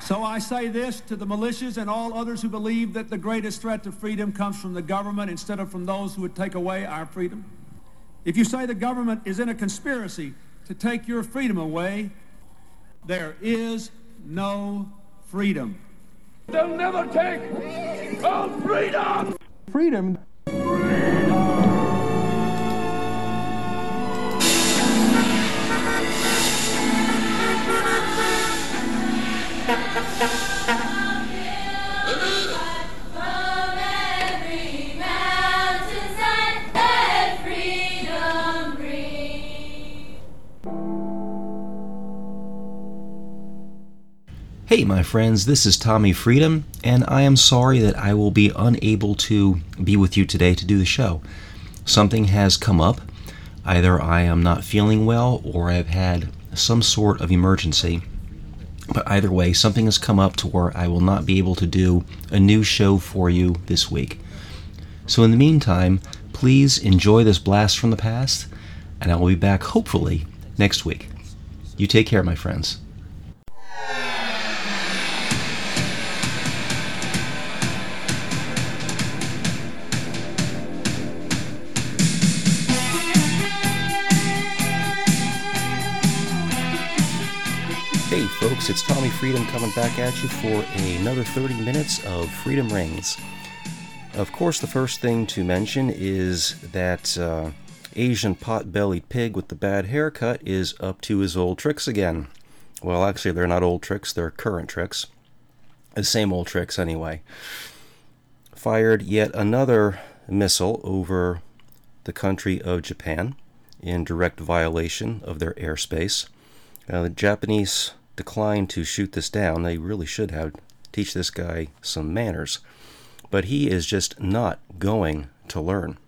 So I say this to the militias and all others who believe that the greatest threat to freedom comes from the government instead of from those who would take away our freedom. If you say the government is in a conspiracy to take your freedom away, there is no freedom. They'll never take our freedom! Freedom. Hey my friends, this is Tommy Freedom, and I am sorry that I will be unable to be with you today to do the show. Something has come up. Either I am not feeling well or I've had some sort of emergency. But either way, something has come up to where I will not be able to do a new show for you this week. So in the meantime, please enjoy this blast from the past, and I will be back hopefully next week. You take care, my friends. Hey folks, it's Tommy Freedom coming back at you for another 30 minutes of Freedom Rings. Of course, the first thing to mention is that Asian pot-bellied pig with the bad haircut is up to his old tricks again. Well, actually, they're not old tricks, they're current tricks. The same old tricks anyway. Fired yet another missile over the country of Japan in direct violation of their airspace. The Japanese declined to shoot this down. They really should have. Teach this guy some manners. But he is just not going to learn.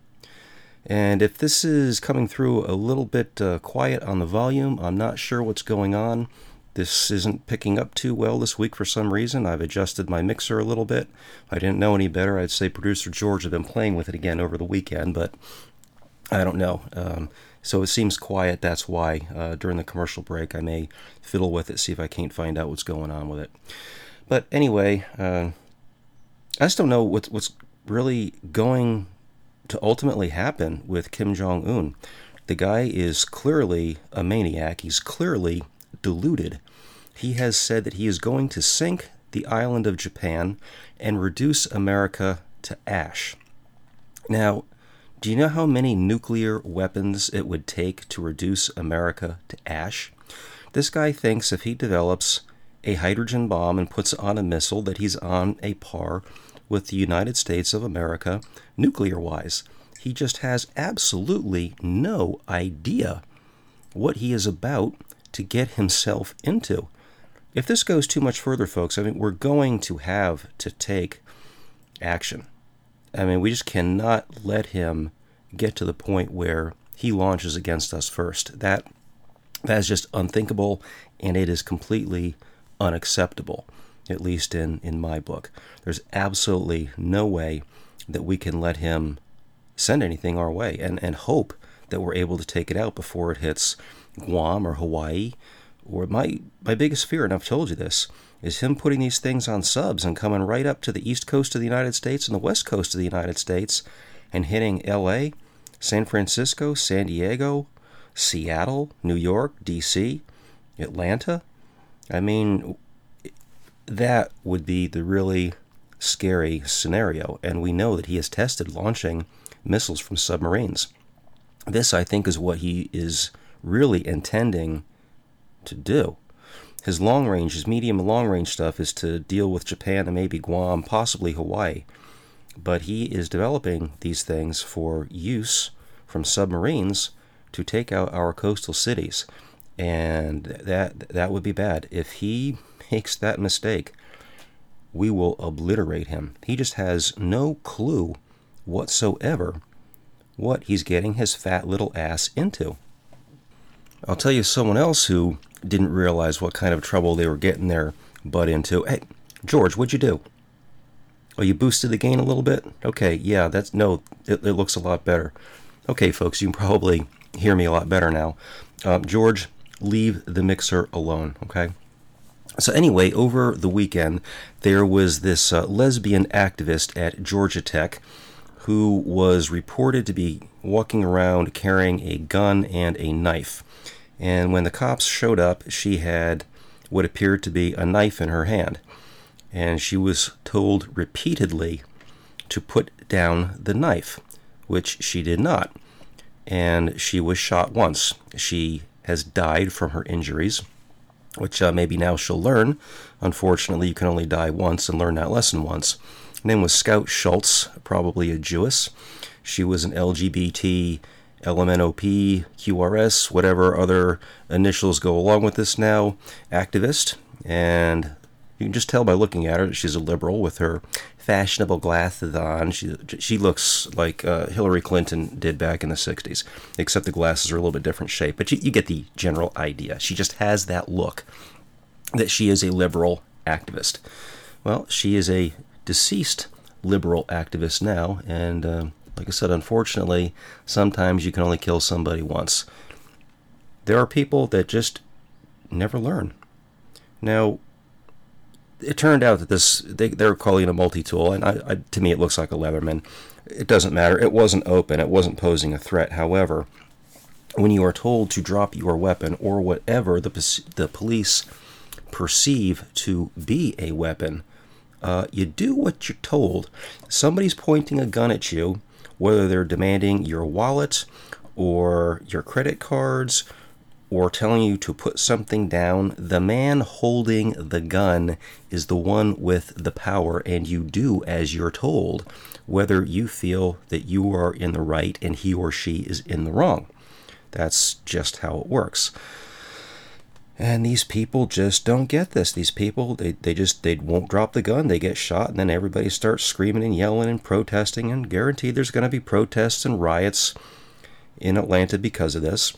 And if this is coming through a little bit quiet on the volume, I'm not sure what's going on. This isn't picking up too well this week for some reason. I've adjusted my mixer a little bit. If I didn't know any better, I'd say producer George had been playing with it again over the weekend, but I don't know. So it seems quiet, that's why. During the commercial break, I may fiddle with it, see if I can't find out what's going on with it. But anyway, I just don't know what's really going to ultimately happen with Kim Jong-un. The guy is clearly a maniac. He's clearly deluded. He has said that he is going to sink the island of Japan and reduce America to ash. Now, do you know how many nuclear weapons it would take to reduce America to ash? This guy thinks if he develops a hydrogen bomb and puts it on a missile that he's on a par with the United States of America nuclear-wise. He just has absolutely no idea what he is about to get himself into. If this goes too much further, folks, I mean, we're going to have to take action. I mean, we just cannot let him get to the point where he launches against us first. That is just unthinkable, and it is completely unacceptable, at least in my book. There's absolutely no way that we can let him send anything our way and hope that we're able to take it out before it hits Guam or Hawaii. Or my biggest fear, and I've told you this, is him putting these things on subs and coming right up to the east coast of the United States and the west coast of the United States and hitting LA, San Francisco, San Diego, Seattle, New York, DC, Atlanta. I mean, that would be the really scary scenario, and we know that he has tested launching missiles from submarines. This, I think, is what he is really intending to do. His long-range, his medium and long-range stuff is to deal with Japan and maybe Guam, possibly Hawaii. But he is developing these things for use from submarines to take out our coastal cities. And that would be bad. If he makes that mistake, we will obliterate him. He just has no clue whatsoever what he's getting his fat little ass into. I'll tell you someone else who didn't realize what kind of trouble they were getting their butt into. Hey, George, what'd you do? Oh, you boosted the gain a little bit? Okay, yeah, it looks a lot better. Okay, folks, you can probably hear me a lot better now. George, leave the mixer alone, okay? So anyway, over the weekend, there was this lesbian activist at Georgia Tech who was reported to be walking around carrying a gun and a knife. And when the cops showed up, she had what appeared to be a knife in her hand. And she was told repeatedly to put down the knife, which she did not. And she was shot once. She has died from her injuries, which maybe now she'll learn. Unfortunately, you can only die once and learn that lesson once. Her name was Scout Schultz, probably a Jewess. She was an LGBT, LMNOP, QRS, whatever other initials go along with this now, activist. And you can just tell by looking at her that she's a liberal with her fashionable glasses on. She looks like Hillary Clinton did back in the 60s, except the glasses are a little bit different shape. But you get the general idea. She just has that look that she is a liberal activist. Well, she is a deceased liberal activist now, and like I said, unfortunately, sometimes you can only kill somebody once. There are people that just never learn. Now, it turned out that they're calling it a multi-tool, and to me it looks like a Leatherman. It doesn't matter. It wasn't open. It wasn't posing a threat. However, when you are told to drop your weapon or whatever the police perceive to be a weapon, you do what you're told. Somebody's pointing a gun at you, whether they're demanding your wallet or your credit cards or telling you to put something down. The man holding the gun is the one with the power, and you do as you're told, whether you feel that you are in the right and he or she is in the wrong. That's just how it works. And these people just don't get this. These people, they won't drop the gun. They get shot, and then everybody starts screaming and yelling and protesting, and guaranteed there's going to be protests and riots in Atlanta because of this.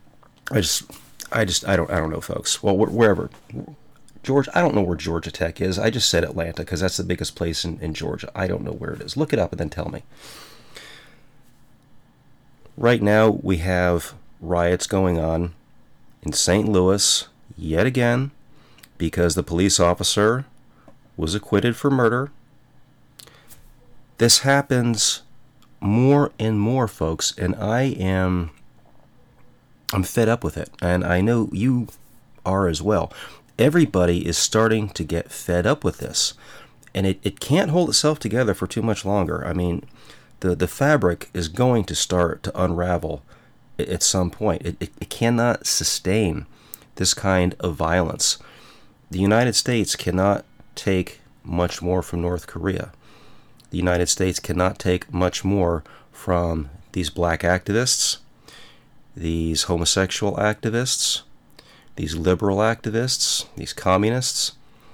I don't know, folks. Well, wherever. Georgia, I don't know where Georgia Tech is. I just said Atlanta because that's the biggest place in Georgia. I don't know where it is. Look it up and then tell me. Right now, we have riots going on in St. Louis yet again because the police officer was acquitted for murder. This happens more and more, folks, and I'm fed up with it, and I know you are as well. Everybody is starting to get fed up with this, and it can't hold itself together for too much longer. I mean, the fabric is going to start to unravel at some point. It cannot sustain this kind of violence. The United States cannot take much more from North Korea. The United States cannot take much more from these black activists, these homosexual activists, these liberal activists, these communists.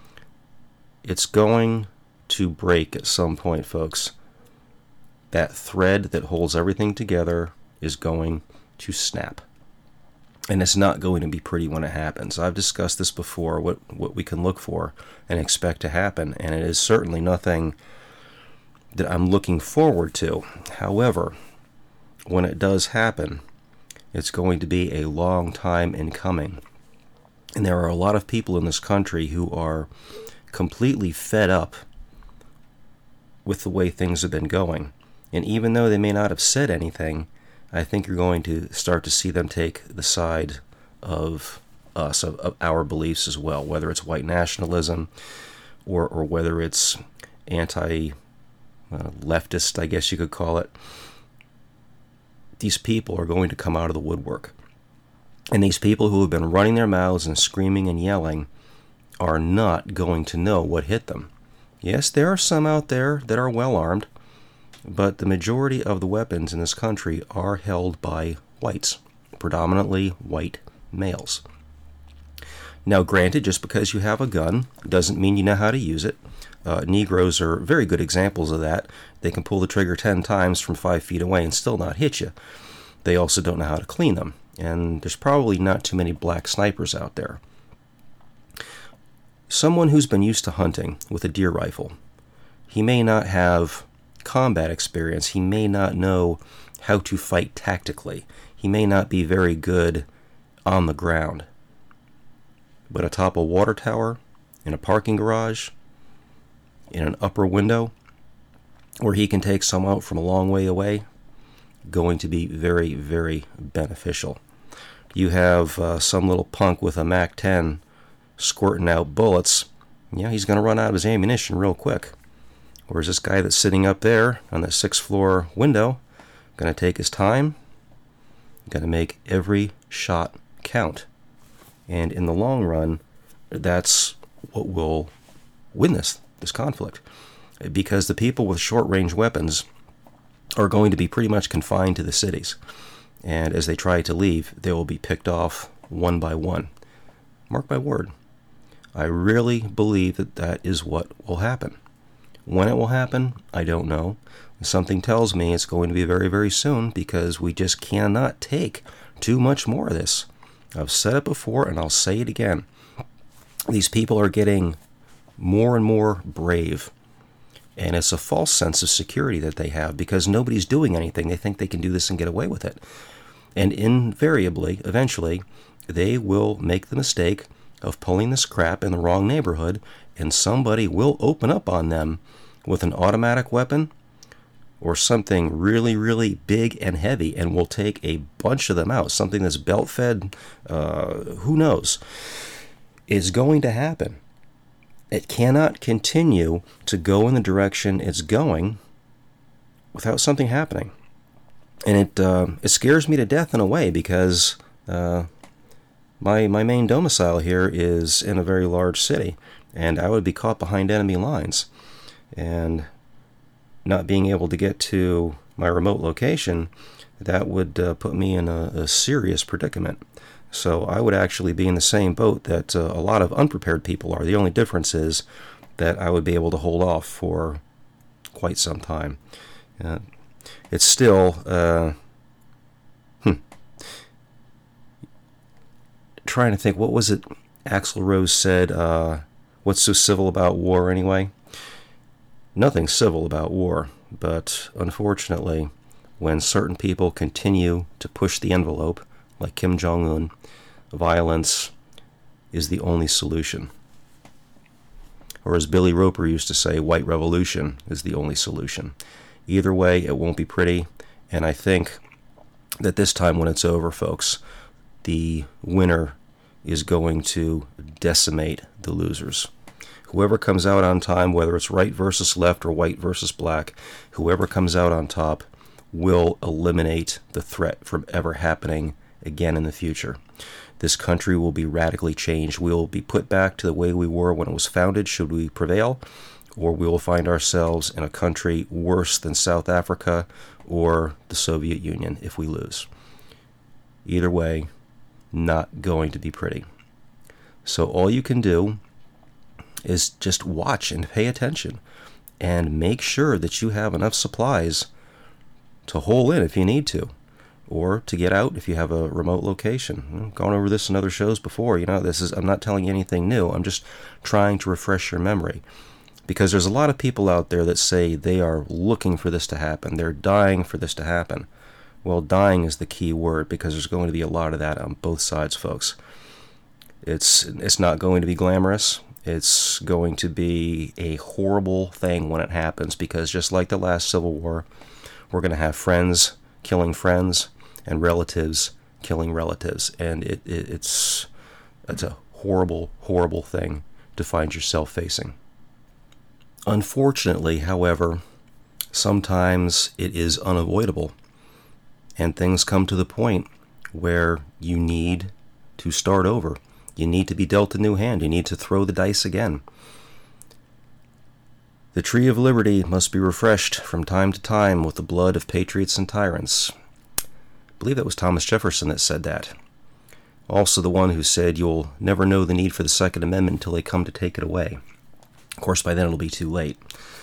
It's going to break at some point, folks. That thread that holds everything together is going to snap. And it's not going to be pretty when it happens. I've discussed this before, what we can look for and expect to happen, and it is certainly nothing that I'm looking forward to. However, when it does happen, it's going to be a long time in coming. And there are a lot of people in this country who are completely fed up with the way things have been going. And even though they may not have said anything, I think you're going to start to see them take the side of us, of our beliefs as well, whether it's white nationalism or whether it's anti-leftist, I guess you could call it. These people are going to come out of the woodwork. And these people who have been running their mouths and screaming and yelling are not going to know what hit them. Yes, there are some out there that are well armed, but the majority of the weapons in this country are held by whites, predominantly white males. Now, granted, just because you have a gun doesn't mean you know how to use it. Negroes are very good examples of that. They can pull the trigger 10 times from 5 feet away and still not hit you. They also don't know how to clean them. And there's probably not too many black snipers out there. Someone who's been used to hunting with a deer rifle, he may not have combat experience. He may not know how to fight tactically. He may not be very good on the ground. But atop a water tower, in a parking garage, in an upper window, where he can take some out from a long way away, going to be very, very beneficial. You have some little punk with a MAC-10 squirting out bullets, he's going to run out of his ammunition real quick. Whereas this guy that's sitting up there on the 6th floor window, going to take his time, going to make every shot count. And in the long run, that's what will win this conflict. Because the people with short-range weapons are going to be pretty much confined to the cities. And as they try to leave, they will be picked off one by one. Mark my word. I really believe that is what will happen. When it will happen, I don't know. Something tells me it's going to be very, very soon, because we just cannot take too much more of this. I've said it before, and I'll say it again. These people are getting more and more brave. And it's a false sense of security that they have, because nobody's doing anything. They think they can do this and get away with it. And invariably, eventually, they will make the mistake of pulling this crap in the wrong neighborhood, and somebody will open up on them with an automatic weapon or something really, really big and heavy, and will take a bunch of them out. Something that's belt-fed, who knows? It's going to happen. It cannot continue to go in the direction it's going without something happening. And it scares me to death in a way, because my main domicile here is in a very large city, and I would be caught behind enemy lines. And not being able to get to my remote location, that would put me in a serious predicament. So I would actually be in the same boat that a lot of unprepared people are. The only difference is that I would be able to hold off for quite some time. It's still... Trying to think, what was it Axl Rose said? What's so civil about war anyway? Nothing civil about war, but unfortunately, when certain people continue to push the envelope, like Kim Jong-un, violence is the only solution. Or as Billy Roper used to say, white revolution is the only solution. Either way, it won't be pretty, and I think that this time when it's over, folks, the winner is going to decimate the losers. Whoever comes out on time, whether it's right versus left or white versus black, whoever comes out on top will eliminate the threat from ever happening again in the future. This country will be radically changed. We will be put back to the way we were when it was founded, should we prevail, or we will find ourselves in a country worse than South Africa or the Soviet Union if we lose. Either way, not going to be pretty. So all you can do is just watch and pay attention and make sure that you have enough supplies to hole in if you need to, or to get out if you have a remote location. I've gone over this in other shows before. I'm not telling you anything new. I'm just trying to refresh your memory, because there's a lot of people out there that say they are looking for this to happen. They're dying for this to happen. Well, dying is the key word, because there's going to be a lot of that on both sides, folks. It's not going to be glamorous. It's going to be a horrible thing when it happens, because just like the last Civil War, we're going to have friends killing friends and relatives killing relatives, and it's a horrible, horrible thing to find yourself facing. Unfortunately, however, sometimes it is unavoidable. And things come to the point where you need to start over. You need to be dealt a new hand. You need to throw the dice again. The tree of liberty must be refreshed from time to time with the blood of patriots and tyrants. I believe that was Thomas Jefferson that said that. Also the one who said you'll never know the need for the Second Amendment until they come to take it away. Of course, by then it'll be too late.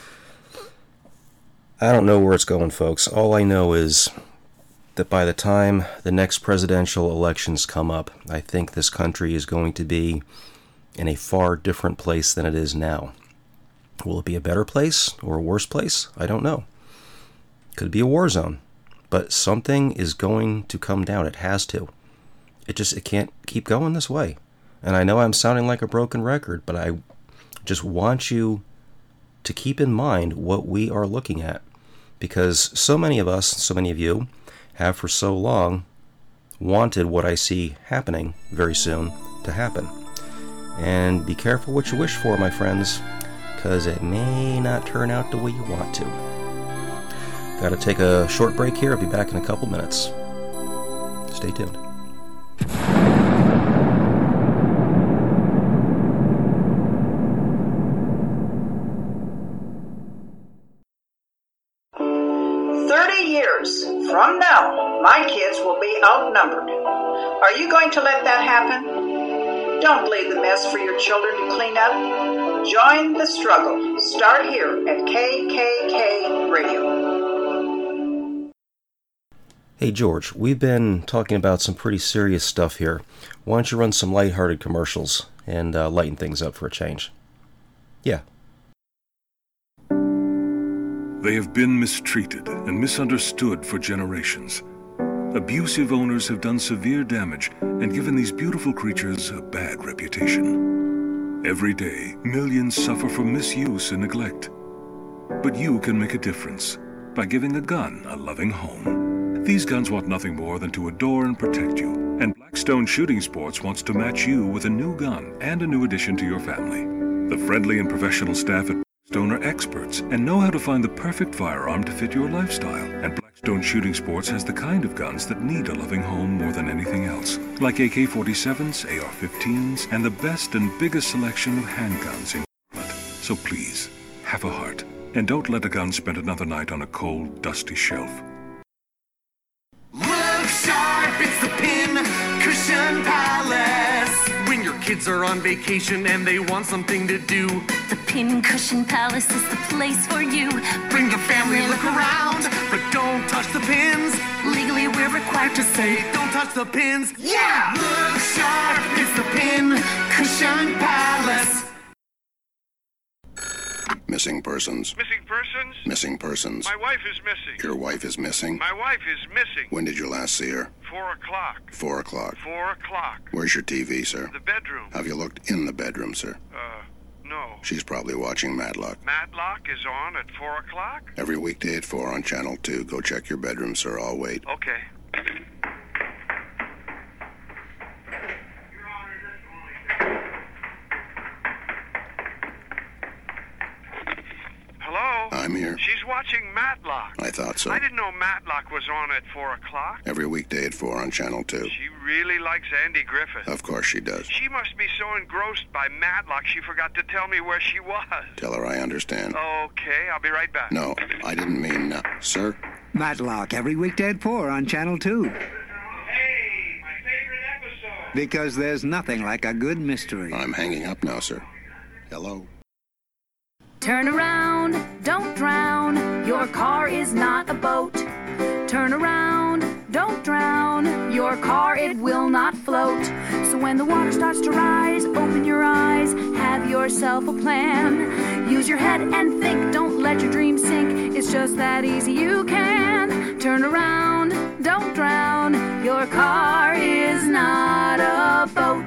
I don't know where it's going, folks. All I know is that by the time the next presidential elections come up, I think this country is going to be in a far different place than it is now. Will it be a better place or a worse place? I don't know. Could be a war zone. But something is going to come down. It has to. It can't keep going this way. And I know I'm sounding like a broken record, but just want you to keep in mind what we are looking at, because so many of us, so many of you, have for so long wanted what I see happening very soon to happen. And be careful what you wish for, my friends, because it may not turn out the way you want to. Got to take a short break here. I'll be back in a couple minutes. Stay tuned. From now, my kids will be outnumbered. Are you going to let that happen? Don't leave the mess for your children to clean up. Join the struggle. Start here at KKK Radio. Hey George, we've been talking about some pretty serious stuff here. Why don't you run some lighthearted commercials and lighten things up for a change? Yeah. They have been mistreated and misunderstood for generations. Abusive owners have done severe damage and given these beautiful creatures a bad reputation. Every day, millions suffer from misuse and neglect. But you can make a difference by giving a gun a loving home. These guns want nothing more than to adore and protect you, and Blackstone Shooting Sports wants to match you with a new gun and a new addition to your family. The friendly and professional staff at Blackstone are experts and know how to find the perfect firearm to fit your lifestyle. And Blackstone Shooting Sports has the kind of guns that need a loving home more than anything else, like AK-47s, AR-15s, and the best and biggest selection of handguns in Charlotte. So please, have a heart, and don't let a gun spend another night on a cold, dusty shelf. Look sharp, it's the Pin Cushion Palace. When your kids are on vacation and they want something to do, the Pin Cushion Palace is the place for you. Bring your family, look around, but don't touch the pins. Legally, we're required to say, don't touch the pins. Yeah! Look sharp, it's the Pin Cushion Palace. Missing persons. Missing persons? Missing persons. My wife is missing. Your wife is missing? My wife is missing. When did you last see her? 4 o'clock. 4 o'clock. 4 o'clock. Where's your TV, sir? The bedroom. Have you looked in the bedroom, sir? No. She's probably watching Matlock. Matlock is on at 4 o'clock? Every weekday at 4 on Channel 2. Go check your bedroom, sir. I'll wait. Okay. Hello? I'm here. She's watching Matlock. I thought so. I didn't know Matlock was on at 4 o'clock. Every weekday at 4 on Channel 2. She really likes Andy Griffith. Of course she does. She must be so engrossed by Matlock she forgot to tell me where she was. Tell her I understand. Okay, I'll be right back. No, I didn't mean no. Sir? Matlock, every weekday at 4 on Channel 2. Hey, my favorite episode. Because there's nothing like a good mystery. I'm hanging up now, sir. Hello? turn around, don't drown. Your car is not a boat. Turn around, don't drown. Your car, it will not float. So when the water starts to rise, open your eyes, have yourself a plan. Use your head and think, don't let your dreams sink. It's just that easy, you can. Turn around, don't drown. Your car is not a boat.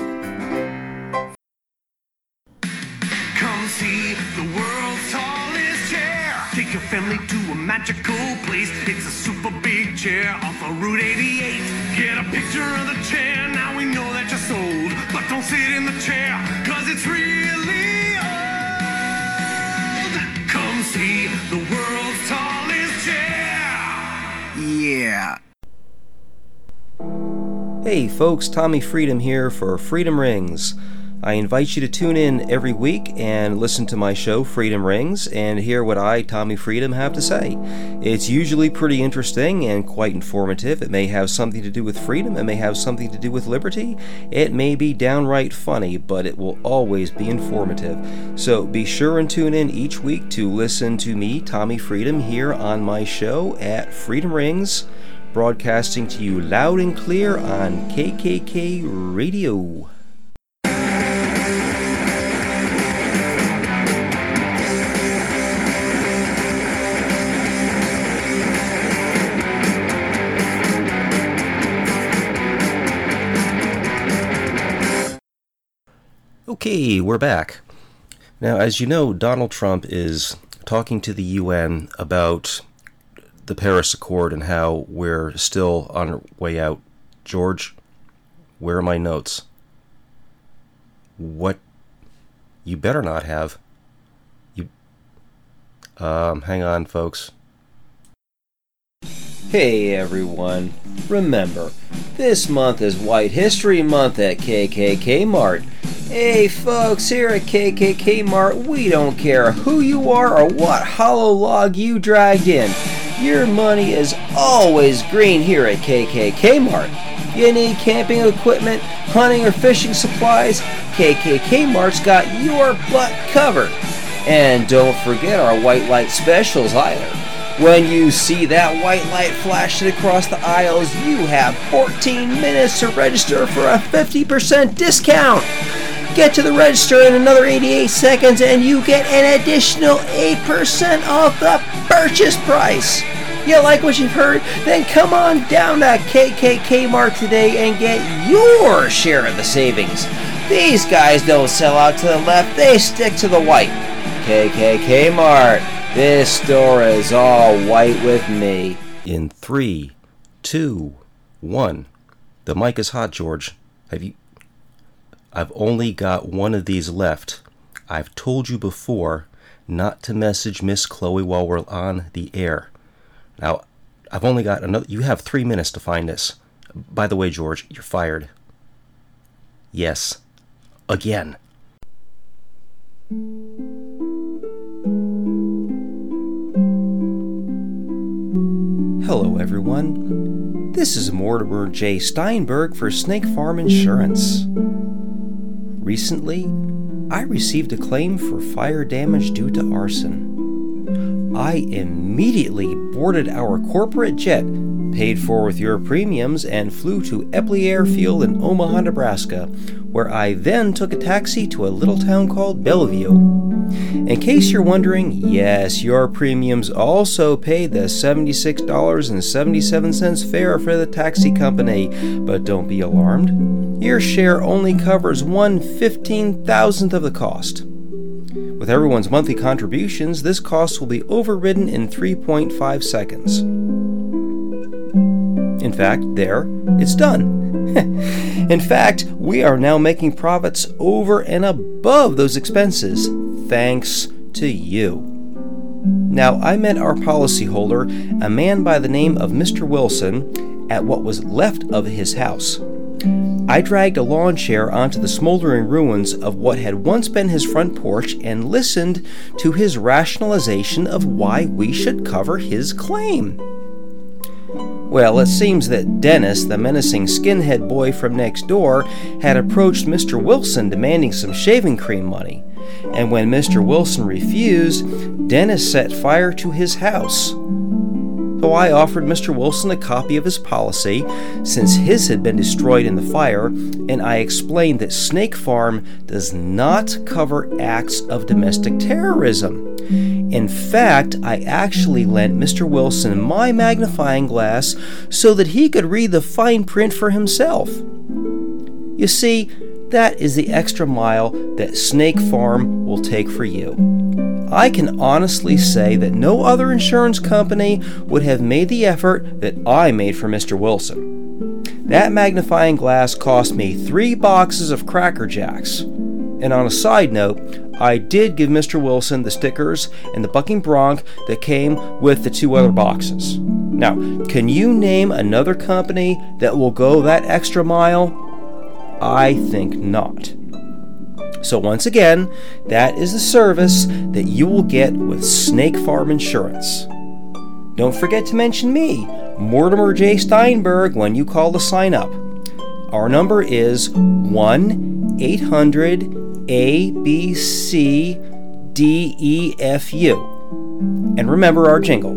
Come see the world's tallest chair. Take your family to a magical place. It's a super big chair off of Route 88. Get a picture of the chair, now we know that you're sold. But don't sit in the chair, cause it's really old. Come see the world's tallest chair. Yeah. Hey folks, Tommy Freedom here for Freedom Rings. I invite you to tune in every week and listen to my show, Freedom Rings, and hear what I, Tommy Freedom, have to say. It's usually pretty interesting and quite informative. It may have something to do with freedom. It may have something to do with liberty. It may be downright funny, but it will always be informative. So be sure and tune in each week to listen to me, Tommy Freedom, here on my show at Freedom Rings, broadcasting to you loud and clear on KKK Radio. Okay, we're back. Now, as you know, Donald Trump is talking to the UN about the Paris Accord and how we're still on our way out. George, where are my notes? What? You better not have. Hang on, folks. Hey everyone, remember, this month is White History Month at KKK Mart. Hey folks, here at KKK Mart, we don't care who you are or what hollow log you dragged in. Your money is always green here at KKK Mart. You need camping equipment, hunting or fishing supplies? KKK Mart's got your butt covered. And don't forget our white light specials either. When you see that white light flashing across the aisles, you have 14 minutes to register for a 50% discount. Get to the register in another 88 seconds and you get an additional 8% off the purchase price. You like what you've heard? Then come on down to KKK Mart today and get your share of the savings. These guys don't sell out to the left, they stick to the white. KKK Mart. This store is all white with me. In 3, 2, 1. The mic is hot, George. I've only got one of these left. I've told you before not to message Miss Chloe while we're on the air. Now, I've only got another. You have 3 minutes to find this. By the way, George, you're fired. Yes. Again. Hello, everyone. This is Mortimer J. Steinberg for Snake Farm Insurance. Recently, I received a claim for fire damage due to arson. I immediately boarded our corporate jet, paid for with your premiums, and flew to Epley Airfield in Omaha, Nebraska, where I then took a taxi to a little town called Bellevue. In case you're wondering, yes, your premiums also paid the $76.77 fare for the taxi company, but don't be alarmed. Your share only covers 1/15,000th of the cost. With everyone's monthly contributions, this cost will be overridden in 3.5 seconds. In fact, it's done. In fact, we are now making profits over and above those expenses, thanks to you. Now, I met our policyholder, a man by the name of Mr. Wilson, at what was left of his house. I dragged a lawn chair onto the smoldering ruins of what had once been his front porch and listened to his rationalization of why we should cover his claim. Well, it seems that Dennis, the menacing skinhead boy from next door, had approached Mr. Wilson demanding some shaving cream money. And when Mr. Wilson refused, Dennis set fire to his house. So I offered Mr. Wilson a copy of his policy, since his had been destroyed in the fire, and I explained that Snake Farm does not cover acts of domestic terrorism. In fact, I actually lent Mr. Wilson my magnifying glass so that he could read the fine print for himself. You see, that is the extra mile that Snake Farm will take for you. I can honestly say that no other insurance company would have made the effort that I made for Mr. Wilson. That magnifying glass cost me 3 boxes of Cracker Jacks. And on a side note, I did give Mr. Wilson the stickers and the bucking bronc that came with the 2 other boxes. Now, can you name another company that will go that extra mile? I think not. So once again, that is the service that you will get with Snake Farm Insurance. Don't forget to mention me, Mortimer J. Steinberg, when you call to sign up. Our number is 1-800-ABC-DEFU. And remember our jingle.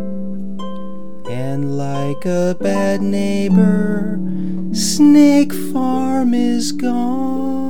And like a bad neighbor, Snake Farm is gone.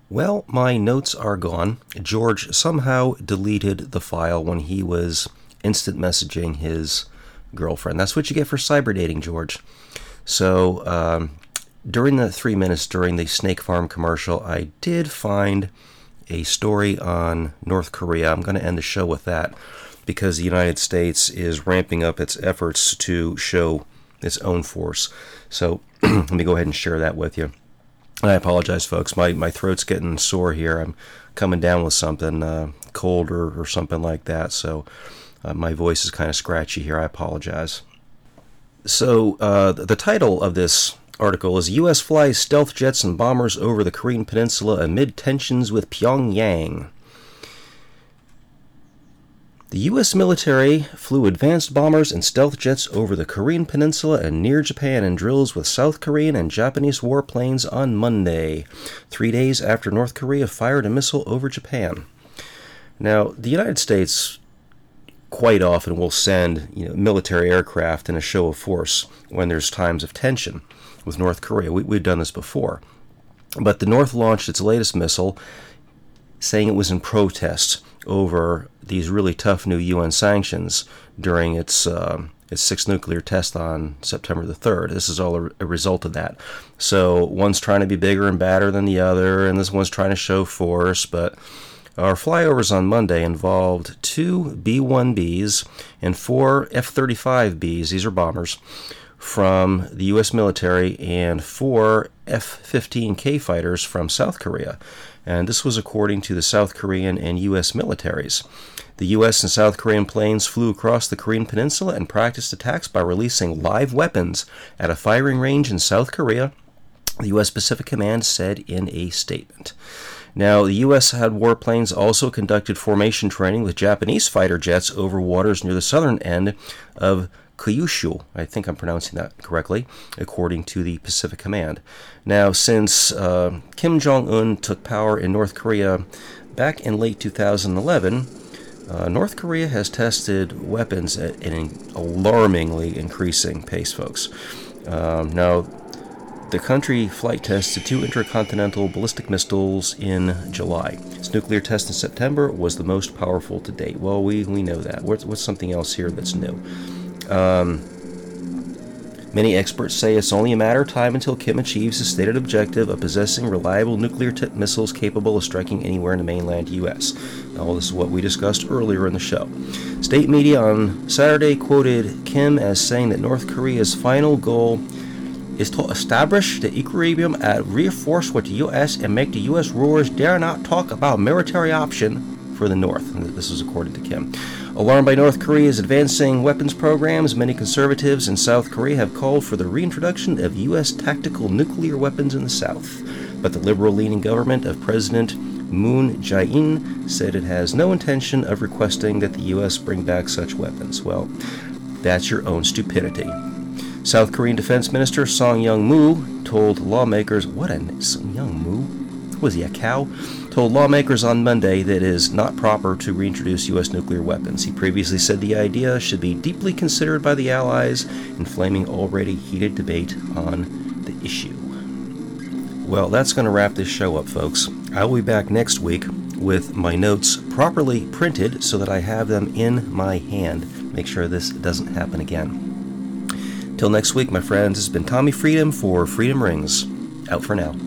Well, my notes are gone. George somehow deleted the file when he was instant messaging his girlfriend. That's what you get for cyber dating, George. So, during the 3 minutes during the Snake Farm commercial, I did find a story on North Korea. I'm going to end the show with that because the United States is ramping up its efforts to show its own force. So, let me go ahead and share that with you. I apologize, folks. My throat's getting sore here. I'm coming down with something, cold or something like that. So my voice is kind of scratchy here. I apologize. So the title of this article is U.S. flies stealth jets and bombers over the Korean Peninsula amid tensions with Pyongyang. The U.S. military flew advanced bombers and stealth jets over the Korean Peninsula and near Japan in drills with South Korean and Japanese warplanes on Monday, 3 days after North Korea fired a missile over Japan. Now, the United States quite often will send military aircraft in a show of force when there's times of tension with North Korea. We've done this before. But the North launched its latest missile, saying it was in protest over these really tough new UN sanctions during its sixth nuclear test on September the 3rd. This is all a result of that. So one's trying to be bigger and badder than the other, and this one's trying to show force. But our flyovers on Monday involved 2 B-1Bs and 4 F-35Bs, these are bombers, from the U.S. military, and 4 F-15K fighters from South Korea. And this was according to the South Korean and U.S. militaries. The U.S. and South Korean planes flew across the Korean Peninsula and practiced attacks by releasing live weapons at a firing range in South Korea, the U.S. Pacific Command said in a statement. Now, the U.S. had warplanes also conducted formation training with Japanese fighter jets over waters near the southern end of Kyushu, I think I'm pronouncing that correctly, according to the Pacific Command. Now, since Kim Jong-un took power in North Korea back in late 2011, North Korea has tested weapons at an alarmingly increasing pace, folks. Now, the country flight tested 2 intercontinental ballistic missiles in July. Its nuclear test in September was the most powerful to date. Well, we know that. What's something else here that's new? Many experts say it's only a matter of time until Kim achieves his stated objective of possessing reliable nuclear-tipped missiles capable of striking anywhere in the mainland U.S. Now, this is what we discussed earlier in the show. State media on Saturday quoted Kim as saying that North Korea's final goal is to establish the equilibrium and reinforce with the U.S. and make the U.S. rulers dare not talk about military option for the North. And this is according to Kim. Alarmed by North Korea's advancing weapons programs, many conservatives in South Korea have called for the reintroduction of U.S. tactical nuclear weapons in the South. But the liberal-leaning government of President Moon Jae-in said it has no intention of requesting that the U.S. bring back such weapons. Well, that's your own stupidity. South Korean Defense Minister Song Young-moo told lawmakers, Song Young-moo? Was he a cow? Told lawmakers on Monday that it is not proper to reintroduce U.S. nuclear weapons. He previously said the idea should be deeply considered by the Allies, inflaming already heated debate on the issue. Well, that's going to wrap this show up, folks. I will be back next week with my notes properly printed so that I have them in my hand. Make sure this doesn't happen again. Till next week, my friends, this has been Tommy Freedom for Freedom Rings. Out for now.